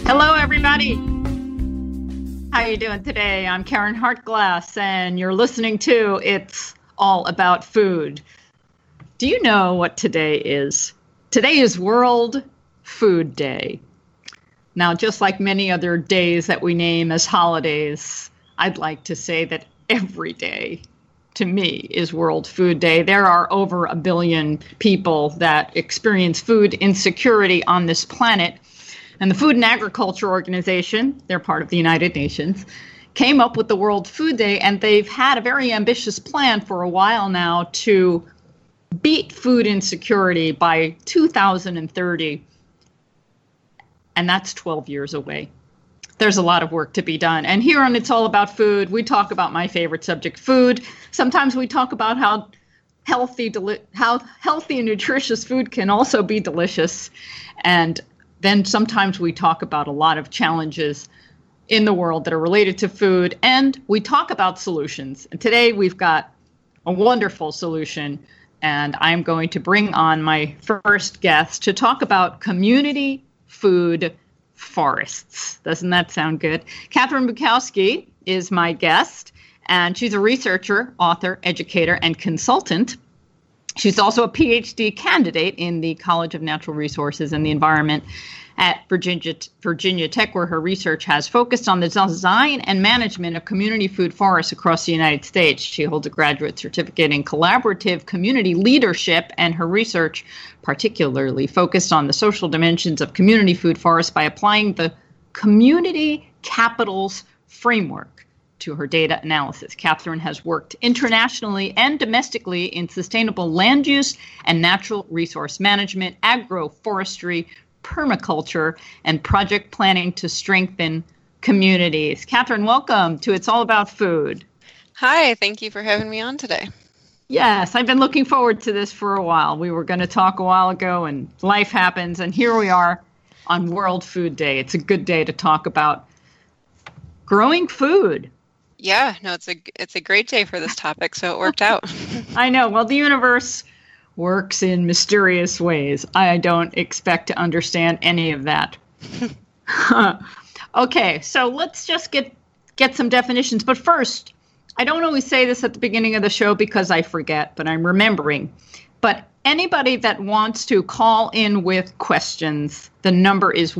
Hello, everybody. How are you doing today? I'm Karen Hartglass, and you're listening to It's All About Food. Do you know what today is? Today is World Food Day. Now, just like many other days that we name as holidays, I'd like to say that every day, to me, is World Food Day. There are over 1 billion people that experience food insecurity on this planet. And the Food and Agriculture Organization, they're part of the United Nations, came up with the World Food Day, and they've had a very ambitious plan for a while now to beat food insecurity by 2030. And that's 12 years away. There's a lot of work to be done. And here on It's All About Food, we talk about my favorite subject, food. Sometimes we talk about how healthy and nutritious food can also be delicious. And then sometimes we talk about a lot of challenges in the world that are related to food, and we talk about solutions. And today we've got a wonderful solution, and I'm going to bring on my first guest to talk about community food forests. Doesn't that sound good? Catherine Bukowski is my guest, and she's a researcher, author, educator, and consultant. She's also a PhD candidate in the College of Natural Resources and the Environment at Virginia Tech, where her research has focused on the design and management of community food forests across the United States. She holds a graduate certificate in collaborative community leadership, and her research particularly focused on the social dimensions of community food forests by applying the community capitals framework to her data analysis. Catherine has worked internationally and domestically in sustainable land use and natural resource management, agroforestry, permaculture, and project planning to strengthen communities. Catherine, welcome to It's All About Food. Hi, thank you for having me on today. Yes, I've been looking forward to this for a while. We were going to talk a while ago, and life happens, and here we are on World Food Day. It's a good day to talk about growing food. Yeah, no, it's a great day for this topic, so it worked out. I know. Well, the universe works in mysterious ways. I don't expect to understand any of that. Okay, so let's just get some definitions. But first, I don't always say this at the beginning of the show because I forget, but I'm remembering. But anybody that wants to call in with questions, the number is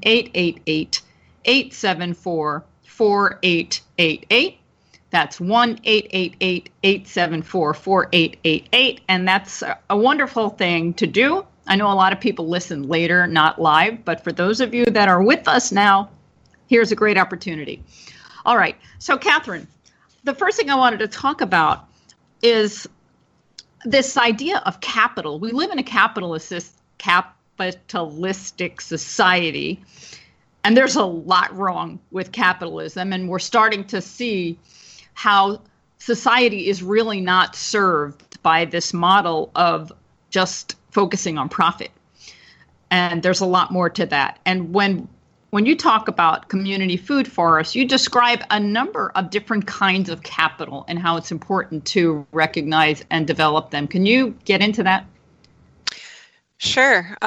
1-888-874-4888. That's 1-888-874-4888. And that's a wonderful thing to do. I know a lot of people listen later, not live, but for those of you that are with us now, here's a great opportunity. All right. So, Catherine, the first thing I wanted to talk about is this idea of capital. We live in a capitalistic society, and there's a lot wrong with capitalism, and we're starting to see how society is really not served by this model of just focusing on profit. And there's a lot more to that. And when you talk about community food forests, you describe a number of different kinds of capital and how it's important to recognize and develop them. Can you get into that? Sure.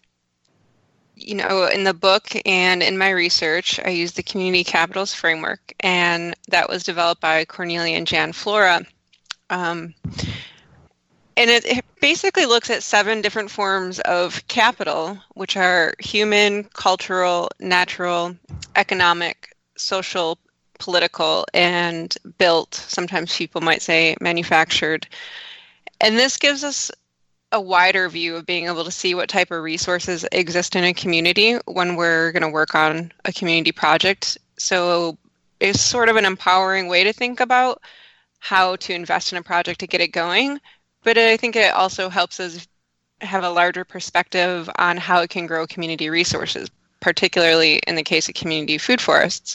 In the book and in my research, I used the Community Capitals Framework, and that was developed by Cornelia and Jan Flora. And it basically looks at 7 different forms of capital, which are human, cultural, natural, economic, social, political, and built. Sometimes people might say manufactured. And this gives us a wider view of being able to see what type of resources exist in a community when we're going to work on a community project. So it's sort of an empowering way to think about how to invest in a project to get it going. But I think it also helps us have a larger perspective on how it can grow community resources, particularly in the case of community food forests.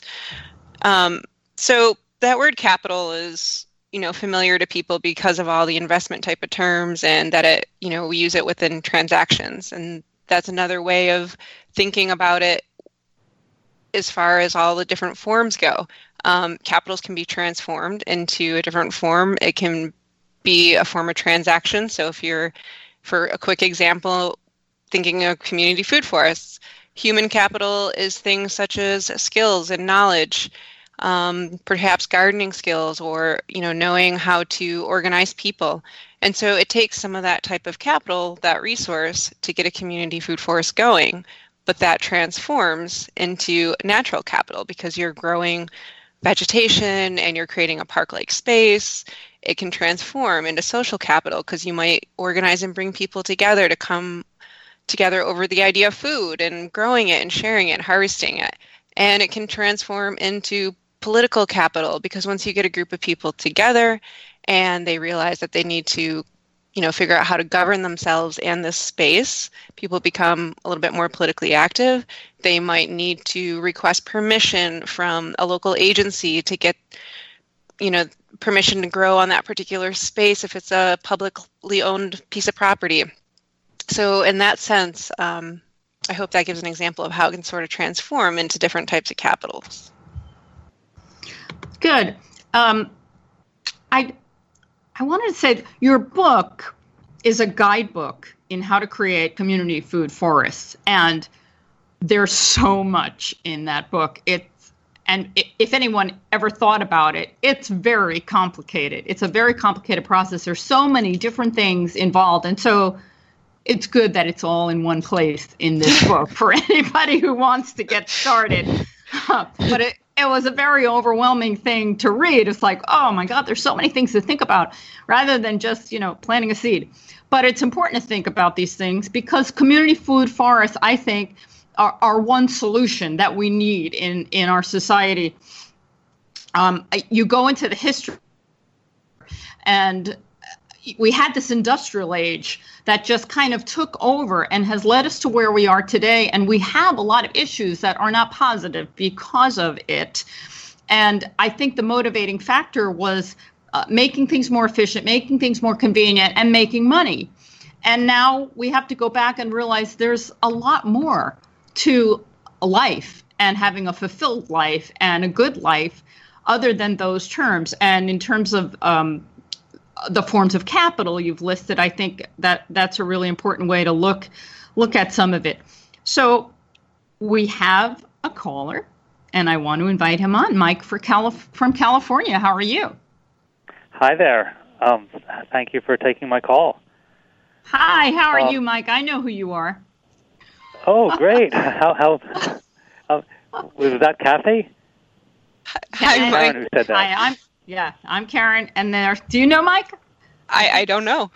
So that word capital is familiar to people because of all the investment type of terms, and that it, we use it within transactions. And that's another way of thinking about it as far as all the different forms go. Capitals can be transformed into a different form. It can be a form of transaction. So if you're, for a quick example, thinking of community food forests, Human capital is things such as skills and knowledge, perhaps gardening skills, or knowing how to organize people. And so it takes some of that type of capital, that resource, to get a community food forest going. But that transforms into natural capital because you're growing vegetation and you're creating a park-like space. It can transform into social capital because you might organize and bring people together to come together over the idea of food and growing it and sharing it and harvesting it. And it can transform into political capital because once you get a group of people together and they realize that they need to figure out how to govern themselves and this space, people become a little bit more politically active. They might need to request permission from a local agency to get, permission to grow on that particular space if it's a publicly owned piece of property. So in that sense, I hope that gives an example of how it can sort of transform into different types of capitals. Good. I wanted to say your book is a guidebook in how to create community food forests, and there's so much in that book. If anyone ever thought about it, it's very complicated. It's a very complicated process. There's so many different things involved, and so it's good that it's all in one place in this book for anybody who wants to get started. But it was a very overwhelming thing to read. It's like, oh my God, there's so many things to think about rather than just, planting a seed. But it's important to think about these things because community food forests, I think, are one solution that we need in our society. You go into the history, and we had this industrial age that just kind of took over and has led us to where we are today. And we have a lot of issues that are not positive because of it. And I think the motivating factor was making things more efficient, making things more convenient, and making money. And now we have to go back and realize there's a lot more to life and having a fulfilled life and a good life other than those terms. And in terms of the forms of capital you've listed, I think that's a really important way to look at some of it. So we have a caller, and I want to invite him on. Mike from California. How are you? Hi there. Thank you for taking my call. Hi, how are you, Mike? I know who you are. Oh, great. How was that Kathy? Hi, Karen who said that. Hi, I'm Karen. And do you know Mike? I don't know.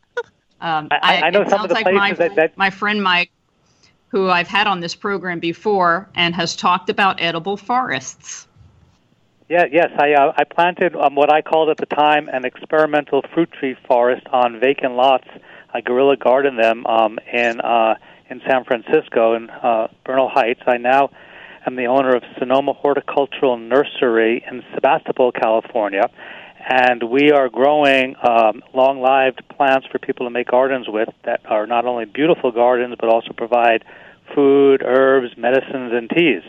I know some of the places my friend Mike, who I've had on this program before and has talked about edible forests. Yes. I planted what I called at the time an experimental fruit tree forest on vacant lots. I guerrilla gardened them in San Francisco in Bernal Heights. I now am the owner of Sonoma Horticultural Nursery in Sebastopol, California, and we are growing long-lived plants for people to make gardens with that are not only beautiful gardens but also provide food, herbs, medicines, and teas.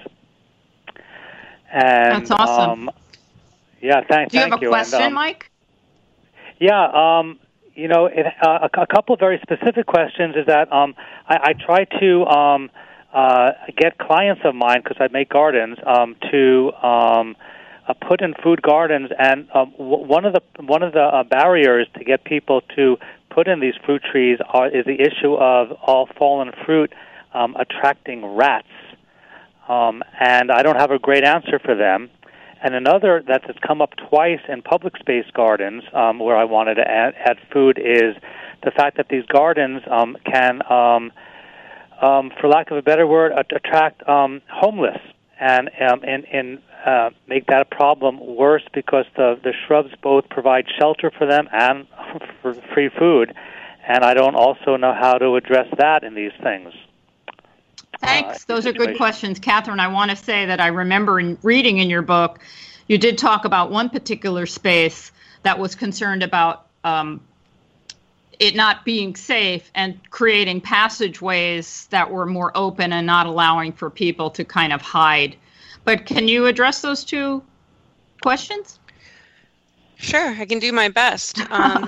And, that's awesome. Thank you. Do you have a question, Mike? Yeah, a couple of very specific questions is that I try to get clients of mine, because I make gardens, to put in food gardens, and one of the barriers to get people to put in these fruit trees is the issue of all fallen fruit attracting rats, and I don't have a great answer for them. And another that's come up twice in public space gardens where I wanted to add food is the fact that these gardens can, for lack of a better word, attract homeless and make that a problem worse because the shrubs both provide shelter for them and for free food. And I don't also know how to address that in these things. Thanks. Those are good questions. Catherine, I want to say that I remember reading in your book, you did talk about one particular space that was concerned about it not being safe and creating passageways that were more open and not allowing for people to kind of hide. But can you address those two questions? Sure, I can do my best.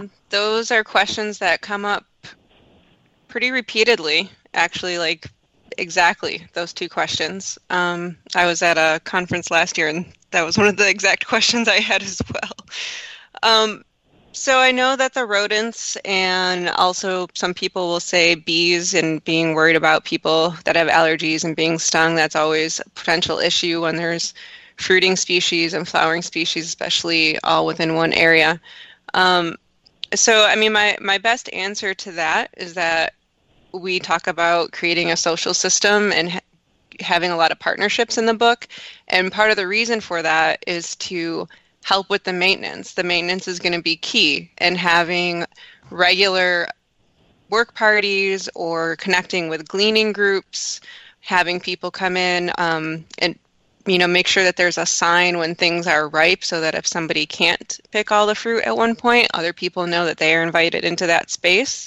Those are questions that come up pretty repeatedly, actually, like exactly those two questions. I was at a conference last year, and that was one of the exact questions I had as well. So I know that the rodents, and also some people will say bees, and being worried about people that have allergies and being stung, that's always a potential issue when there's fruiting species and flowering species, especially all within one area. So, I mean, my best answer to that is that we talk about creating a social system and having a lot of partnerships in the book. And part of the reason for that is to help with the maintenance. The maintenance is going to be key, and having regular work parties or connecting with gleaning groups, having people come in and make sure that there's a sign when things are ripe, so that if somebody can't pick all the fruit at one point, other people know that they are invited into that space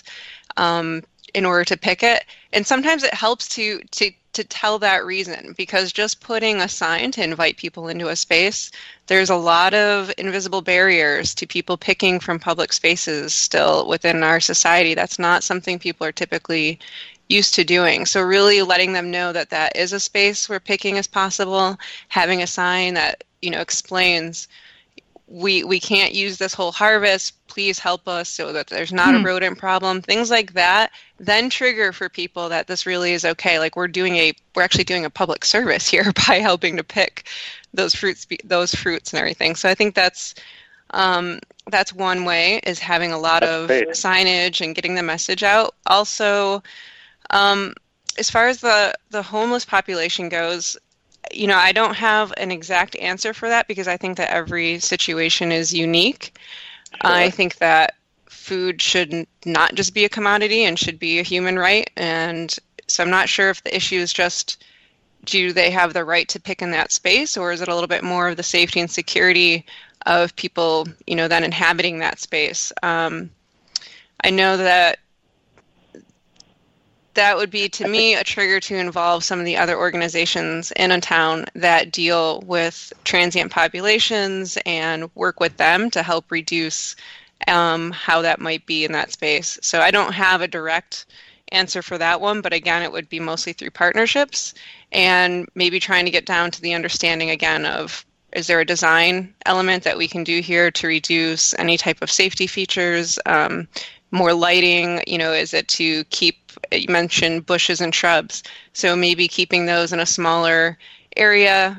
in order to pick it. And sometimes it helps to tell that reason, because just putting a sign to invite people into a space, there's a lot of invisible barriers to people picking from public spaces still within our society. That's not something people are typically used to doing. So really letting them know that that is a space where picking is possible, having a sign that, explains we can't use this whole harvest, please help us so that there's not a rodent problem, things like that, then trigger for people that this really is okay. Like we're actually doing a public service here by helping to pick those fruits and everything. So I think that's one way, is having a lot of signage and getting the message out. Also, as far as the homeless population goes, I don't have an exact answer for that, because I think that every situation is unique. Sure. I think that food should not just be a commodity and should be a human right. And so I'm not sure if the issue is just, do they have the right to pick in that space, or is it a little bit more of the safety and security of people, then inhabiting that space? I know that would be, to me, a trigger to involve some of the other organizations in a town that deal with transient populations and work with them to help reduce how that might be in that space. So I don't have a direct answer for that one, but again, it would be mostly through partnerships and maybe trying to get down to the understanding again of, is there a design element that we can do here to reduce any type of safety features, more lighting, is it to keep, you mentioned bushes and shrubs, so maybe keeping those in a smaller area.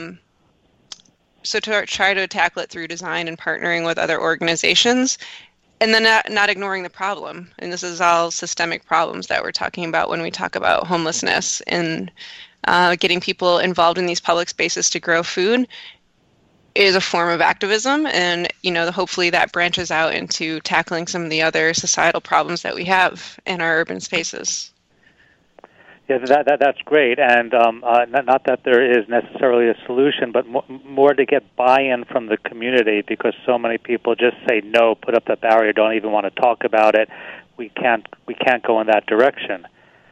So to try to tackle it through design and partnering with other organizations, and then not ignoring the problem. And this is all systemic problems that we're talking about when we talk about homelessness, and getting people involved in these public spaces to grow food is a form of activism, and hopefully that branches out into tackling some of the other societal problems that we have in our urban spaces. Yeah, that's great, and not that there is necessarily a solution, but more to get buy-in from the community, because so many people just say no, put up the barrier, don't even want to talk about it. We can't go in that direction.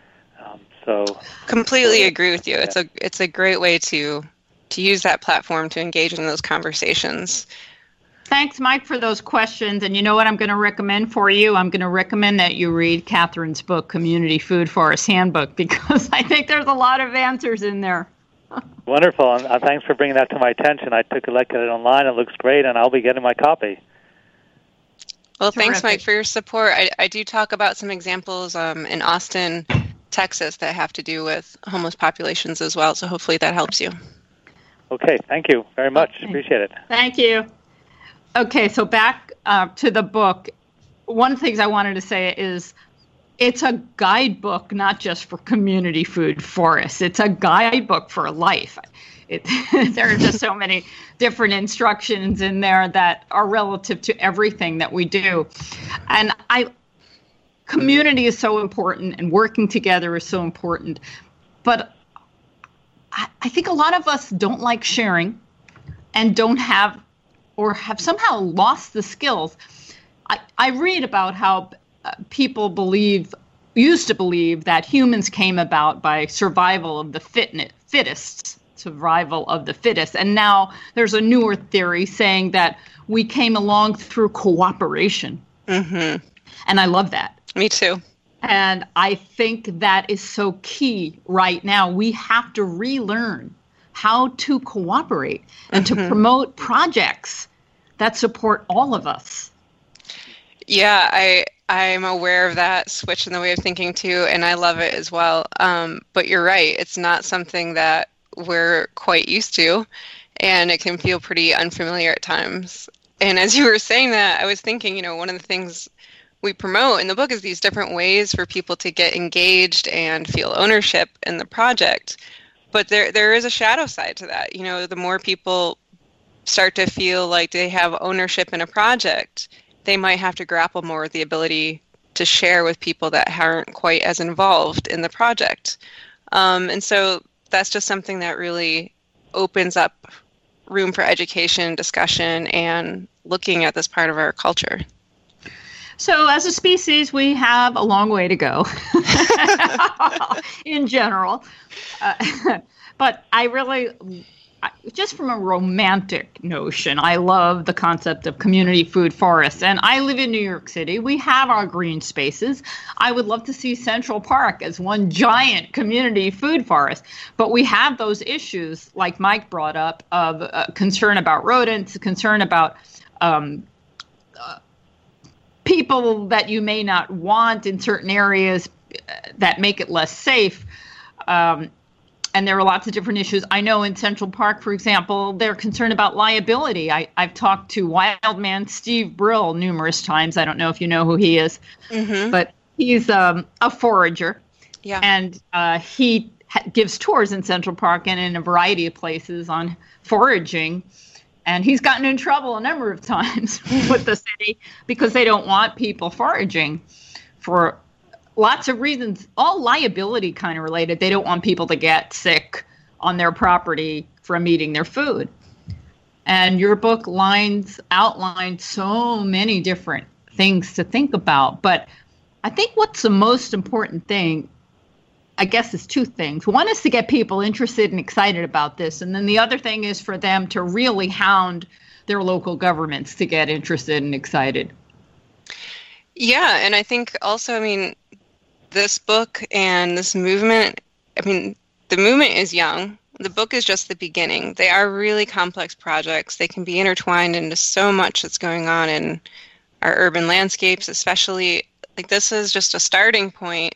So completely agree with you. Yeah. It's a great way to use that platform to engage in those conversations. Thanks, Mike, for those questions. And you know what I'm going to recommend for you? I'm going to recommend that you read Catherine's book, Community Food Forest Handbook, because I think there's a lot of answers in there. Wonderful. And thanks for bringing that to my attention. I took a look at it online. It looks great, and I'll be getting my copy. Well, thanks, Mike, for your support. I do talk about some examples in Austin, Texas, that have to do with homeless populations as well. So hopefully that helps you. Okay, thank you very much. Okay. Appreciate it. Thank you. Okay, so back to the book. One of the things I wanted to say is it's a guidebook, not just for community food forests. It's a guidebook for life. There are just so many different instructions in there that are relative to everything that we do. And community is so important, and working together is so important. But I think a lot of us don't like sharing and don't have, or have somehow lost the skills. I read about how people used to believe that humans came about by survival of the fittest, survival of the fittest. And now there's a newer theory saying that we came along through cooperation. Mm-hmm. And I love that. Me too. And I think that is so key right now. We have to relearn how to cooperate and to promote projects that support all of us. Yeah, I'm aware of that switch in the way of thinking too, and I love it as well. But you're right, it's not something that we're quite used to, and it can feel pretty unfamiliar at times. And as you were saying that, I was thinking, one of the things we promote in the book is these different ways for people to get engaged and feel ownership in the project. But there is a shadow side to that. The more people start to feel like they have ownership in a project, they might have to grapple more with the ability to share with people that aren't quite as involved in the project. And so that's just something that really opens up room for education, discussion, and looking at this part of our culture. So as a species, we have a long way to go in general. But I really, just from a romantic notion, I love the concept of community food forests. And I live in New York City. We have our green spaces. I would love to see Central Park as one giant community food forest. But we have those issues, like Mike brought up, of concern about rodents, concern about people that you may not want in certain areas that make it less safe. And there are lots of different issues. I know in Central Park, for example, they're concerned about liability. I've talked to Wildman Steve Brill numerous times. I don't know if you know who he is, but he's a forager. Yeah. And he gives tours in Central Park and in a variety of places on foraging. And he's gotten in trouble a number of times with the city because they don't want people foraging for lots of reasons, all liability kind of related. They don't want people to get sick on their property from eating their food. And your book outlines so many different things to think about. But I think what's the most important thing, I guess, is two things. One is to get people interested and excited about this. And then the other thing is for them to really hound their local governments to get interested and excited. Yeah. And I think also, this book and this movement, the movement is young. The book is just the beginning. They are really complex projects. They can be intertwined into so much that's going on in our urban landscapes, especially. This is just a starting point.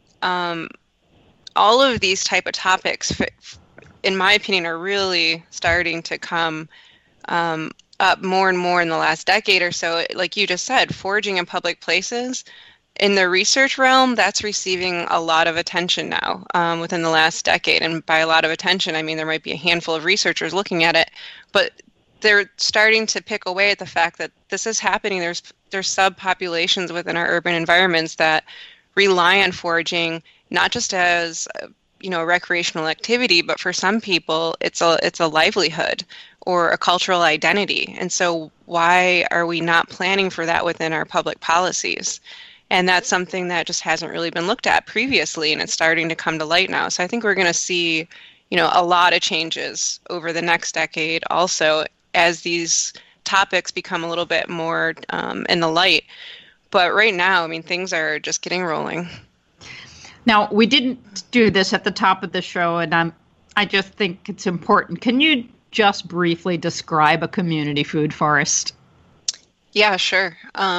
All of these type of topics, in my opinion, are really starting to come up more and more in the last decade or so. Like you just said, foraging in public places. In the research realm, that's receiving a lot of attention now within the last decade. And by a lot of attention, I mean there might be a handful of researchers looking at it, but they're starting to pick away at the fact that this is happening. There's subpopulations within our urban environments that rely on foraging, not just as a recreational activity, but for some people, it's a livelihood or a cultural identity. And so why are we not planning for that within our public policies? And that's something that just hasn't really been looked at previously, and it's starting to come to light now. So I think we're going to see, a lot of changes over the next decade also as these topics become a little bit more in the light. But right now, things are just getting rolling. Now, we didn't do this at the top of the show, and I just think it's important. Can you just briefly describe a community food forest? Yeah, sure.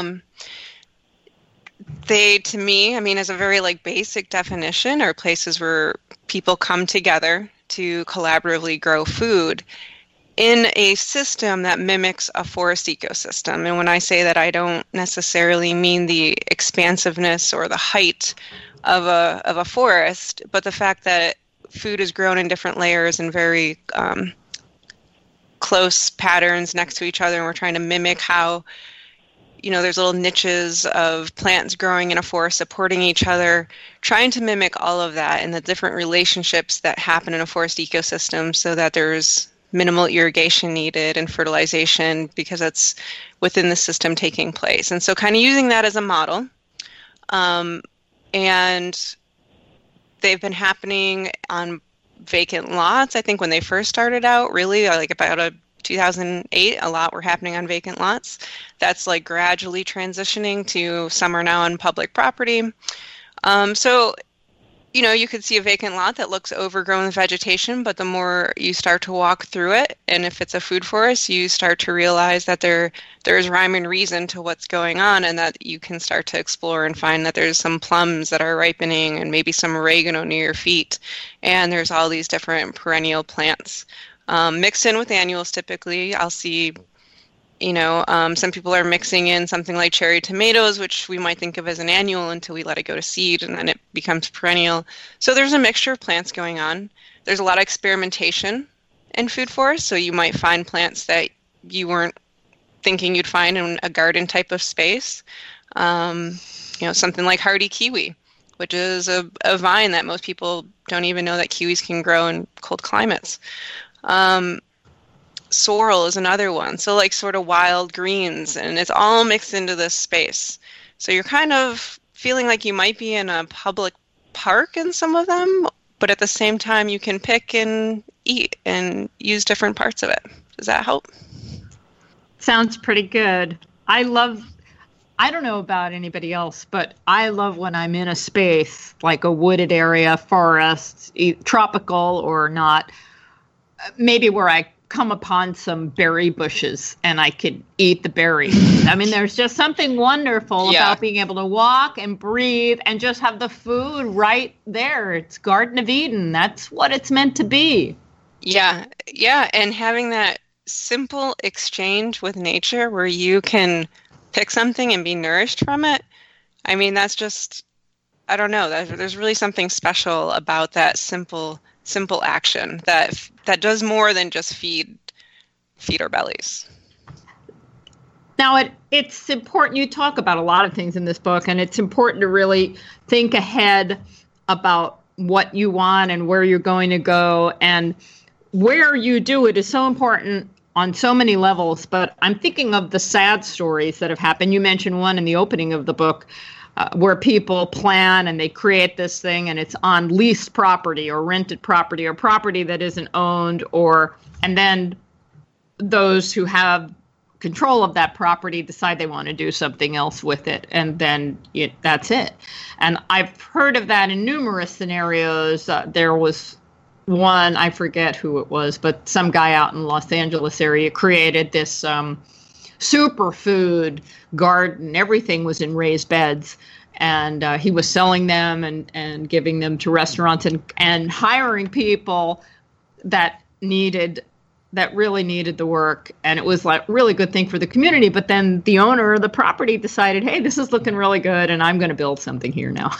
They, to me, as a very basic definition, are places where people come together to collaboratively grow food in a system that mimics a forest ecosystem. And when I say that, I don't necessarily mean the expansiveness or the height of a forest, but the fact that food is grown in different layers and very close patterns next to each other, and we're trying to mimic how there's little niches of plants growing in a forest supporting each other, trying to mimic all of that and the different relationships that happen in a forest ecosystem so that there's minimal irrigation needed and fertilization because it's within the system taking place. And so kind of using that as a model. And they've been happening on vacant lots. I think when they first started out, really about 2008, a lot were happening on vacant lots. That's gradually transitioning to some are now on public property. So, you could see a vacant lot that looks overgrown with vegetation, but the more you start to walk through it, and if it's a food forest, you start to realize that there's rhyme and reason to what's going on, and that you can start to explore and find that there's some plums that are ripening and maybe some oregano near your feet, and there's all these different perennial plants. Mixed in with annuals typically. I'll see some people are mixing in something like cherry tomatoes, which we might think of as an annual until we let it go to seed, and then it becomes perennial. So there's a mixture of plants going on. There's a lot of experimentation in food forests, so you might find plants that you weren't thinking you'd find in a garden type of space. Something like hardy kiwi, which is a vine that most people don't even know that kiwis can grow in cold climates. Sorrel is another one. So like sort of wild greens, and it's all mixed into this space. So you're kind of feeling like you might be in a public park in some of them, but at the same time you can pick and eat and use different parts of it. Does that help? Sounds pretty good. I don't know about anybody else, but I love when I'm in a space like a wooded area, forest, tropical or not, maybe where I come upon some berry bushes and I could eat the berries. I mean, there's just something wonderful about being able to walk and breathe and just have the food right there. It's Garden of Eden. That's what it's meant to be. Yeah. And having that simple exchange with nature where you can pick something and be nourished from it. I mean, that's just, I don't know. There's really something special about that simple action that does more than just feed our bellies. Now, it's important. You talk about a lot of things in this book, and it's important to really think ahead about what you want and where you're going to go, and where you do it is so important on so many levels. But I'm thinking of the sad stories that have happened. You mentioned one in the opening of the book, where people plan and they create this thing and it's on leased property or rented property or property that isn't owned, and then those who have control of that property decide they want to do something else with it, and then that's it. And I've heard of that in numerous scenarios. There was one, I forget who it was, but some guy out in Los Angeles area created this superfood garden. Everything was in raised beds, and he was selling them and giving them to restaurants and hiring people that really needed the work. And it was like really good thing for the community. But then the owner of the property decided, hey, this is looking really good, and I'm going to build something here now.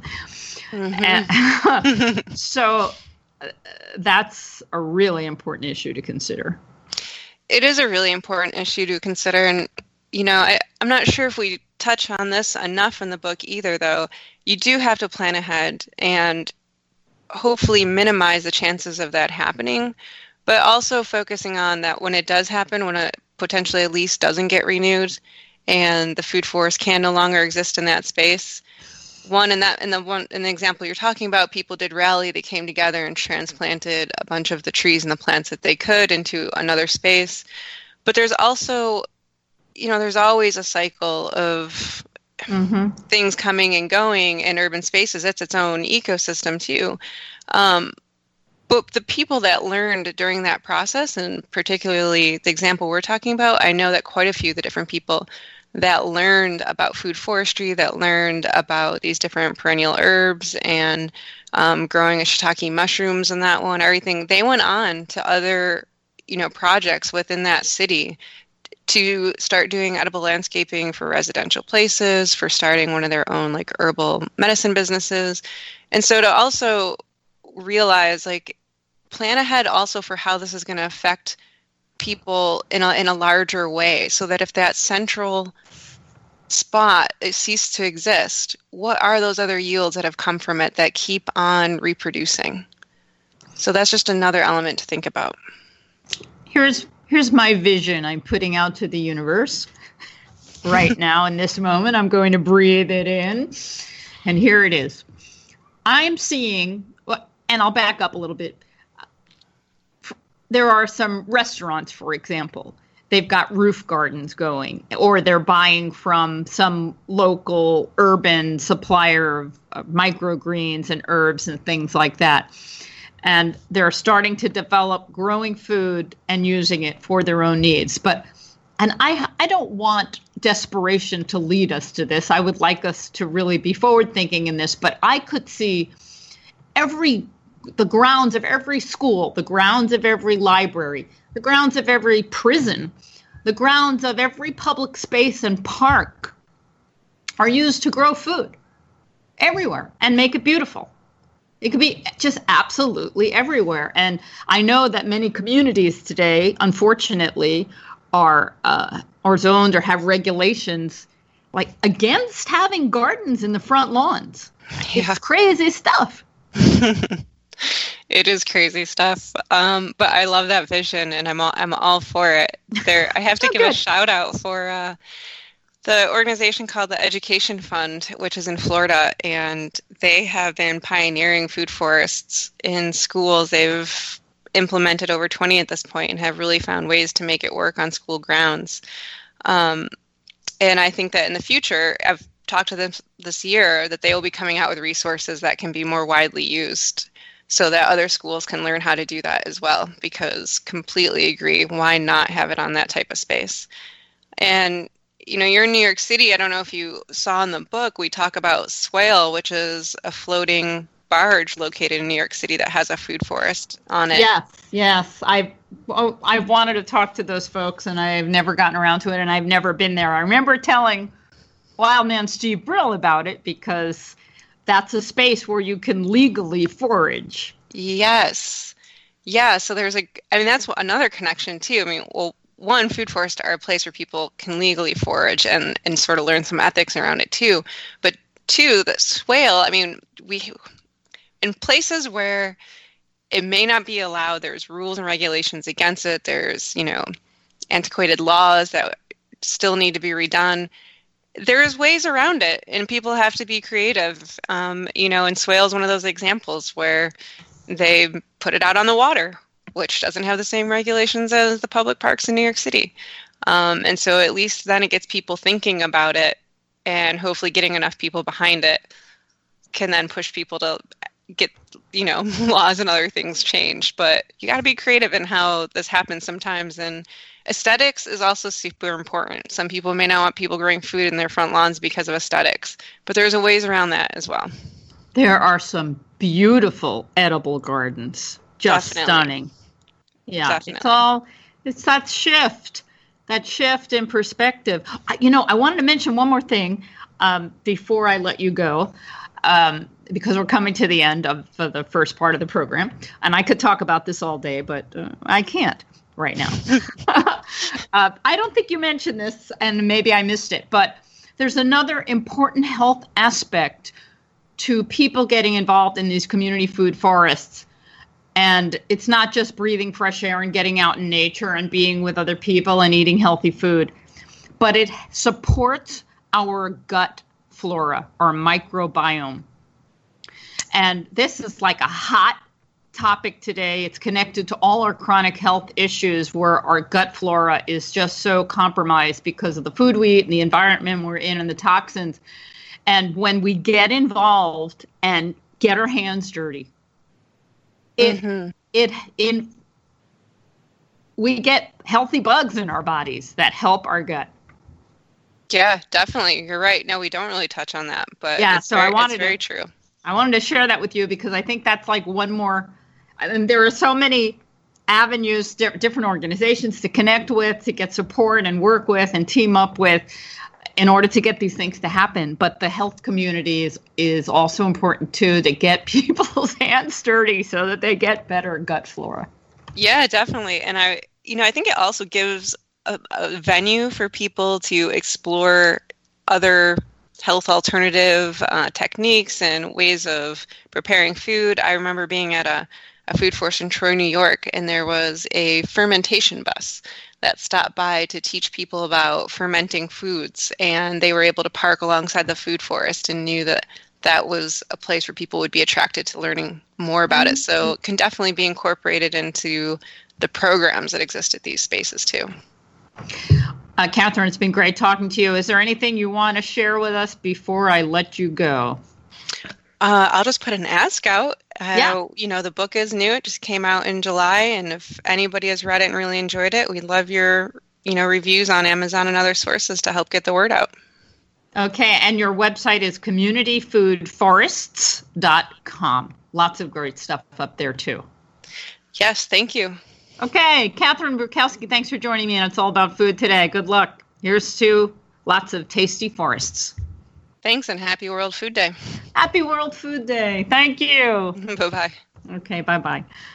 And, so that's a really important issue to consider. It is a really important issue to consider. And, I'm not sure if we touch on this enough in the book either, though. You do have to plan ahead and hopefully minimize the chances of that happening, but also focusing on that when it does happen, when potentially a lease doesn't get renewed and the food forest can no longer exist in that space. In the example you're talking about, people did rally. They came together and transplanted a bunch of the trees and the plants that they could into another space. But there's also, there's always a cycle of things coming and going in urban spaces. It's its own ecosystem too. But the people that learned during that process, and particularly the example we're talking about, I know that quite a few of the different people that learned about food forestry, that learned about these different perennial herbs and growing shiitake mushrooms and that one, everything, they went on to other, projects within that city to start doing edible landscaping for residential places, for starting one of their own like herbal medicine businesses. And so to also realize, like, plan ahead also for how this is going to affect people in a larger way, so that if that central spot ceased to exist, what are those other yields that have come from it that keep on reproducing? So that's just another element to think about. Here's my vision I'm putting out to the universe right now in this moment. I'm going to breathe it in, and here it is. I'm seeing, and I'll back up a little bit. There are some restaurants, for example, they've got roof gardens going, or they're buying from some local urban supplier of microgreens and herbs and things like that. And they're starting to develop growing food and using it for their own needs. And I don't want desperation to lead us to this. I would like us to really be forward thinking in this, but I could see the grounds of every school, the grounds of every library, the grounds of every prison, the grounds of every public space and park are used to grow food everywhere and make it beautiful. It could be just absolutely everywhere. And I know that many communities today, unfortunately, are zoned or have regulations like against having gardens in the front lawns. Yeah. It's crazy stuff. It is crazy stuff. But I love that vision, and I'm all for it. I have to give a shout out for the organization called the Education Fund, which is in Florida, and they have been pioneering food forests in schools. They've implemented over 20 at this point and have really found ways to make it work on school grounds. And I think that in the future, I've talked to them this year, that they will be coming out with resources that can be more widely used so that other schools can learn how to do that as well, because completely agree, why not have it on that type of space? And you're in New York City. I don't know if you saw in the book, we talk about Swale, which is a floating barge located in New York City that has a food forest on it. Yes. I've wanted to talk to those folks, and I've never gotten around to it, and I've never been there. I remember telling Wildman Steve Brill about it, because that's a space where you can legally forage. Yes. Yeah, so that's another connection too. One, food forests are a place where people can legally forage and sort of learn some ethics around it too. But two, the Swale, in places where it may not be allowed, there's rules and regulations against it. There's, antiquated laws that still need to be redone. There's ways around it, and people have to be creative. And Swale is one of those examples where they put it out on the water, which doesn't have the same regulations as the public parks in New York City. And so at least then it gets people thinking about it, and hopefully getting enough people behind it can then push people to get, laws and other things changed. But you got to be creative in how this happens sometimes. And aesthetics is also super important. Some people may not want people growing food in their front lawns because of aesthetics, but there's ways around that as well. There are some beautiful edible gardens. Just Definitely. Stunning. Yeah, Definitely. It's that shift in perspective. I wanted to mention one more thing before I let you go, because we're coming to the end of the first part of the program, and I could talk about this all day, but I can't right now. I don't think you mentioned this, and maybe I missed it, but there's another important health aspect to people getting involved in these community food forests. And it's not just breathing fresh air and getting out in nature and being with other people and eating healthy food, but it supports our gut flora, our microbiome. And this is like a hot topic today. It's connected to all our chronic health issues, where our gut flora is just so compromised because of the food we eat and the environment we're in and the toxins. And when we get involved and get our hands dirty, we get healthy bugs in our bodies that help our gut. Yeah, definitely. You're right. No, we don't really touch on that, but yeah, it's very true. I wanted to share that with you because I think that's like one more, and there are so many avenues, different organizations to connect with, to get support and work with and team up with in order to get these things to happen. But the health community is also important too, to get people's hands dirty so that they get better gut flora. Yeah, definitely. And I think it also gives a venue for people to explore other health alternative techniques and ways of preparing food. I remember being at a food forest in Troy, New York, and there was a fermentation bus that stopped by to teach people about fermenting foods. And they were able to park alongside the food forest and knew that that was a place where people would be attracted to learning more about it. So it can definitely be incorporated into the programs that exist at these spaces too. Catherine, it's been great talking to you. Is there anything you want to share with us before I let you go? I'll just put an ask out. Yeah. The book is new. It just came out in July. And if anybody has read it and really enjoyed it, we'd love your, reviews on Amazon and other sources to help get the word out. Okay. And your website is communityfoodforests.com. Lots of great stuff up there, too. Yes. Thank you. Okay. Catherine Burkowski, thanks for joining me. And It's All About Food today. Good luck. Here's to lots of tasty forests. Thanks, and happy World Food Day. Happy World Food Day. Thank you. Bye-bye. Okay, bye-bye.